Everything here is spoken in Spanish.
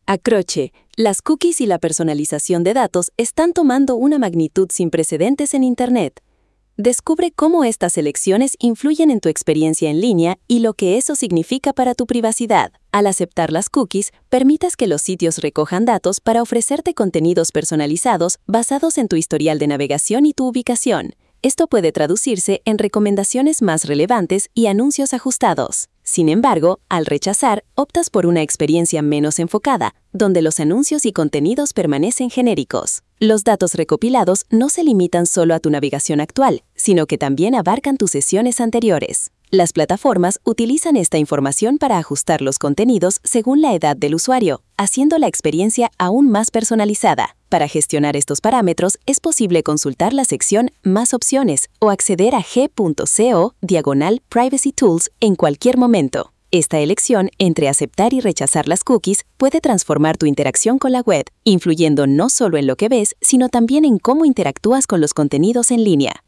Acroche, las cookies y la personalización de datos están tomando una magnitud sin precedentes en Internet. Descubre cómo estas elecciones influyen en tu experiencia en línea y lo que eso significa para tu privacidad. Al aceptar las cookies, permitas que los sitios recojan datos para ofrecerte contenidos personalizados basados en tu historial de navegación y tu ubicación. Esto puede traducirse en recomendaciones más relevantes y anuncios ajustados. Sin embargo, al rechazar, optas por una experiencia menos enfocada, donde los anuncios y contenidos permanecen genéricos. Los datos recopilados no se limitan solo a tu navegación actual, sino que también abarcan tus sesiones anteriores. Las plataformas utilizan esta información para ajustar los contenidos según la edad del usuario, haciendo la experiencia aún más personalizada. Para gestionar estos parámetros, es posible consultar la sección Más opciones o acceder a g.co/Privacy Tools en cualquier momento. Esta elección entre aceptar y rechazar las cookies puede transformar tu interacción con la web, influyendo no solo en lo que ves, sino también en cómo interactúas con los contenidos en línea.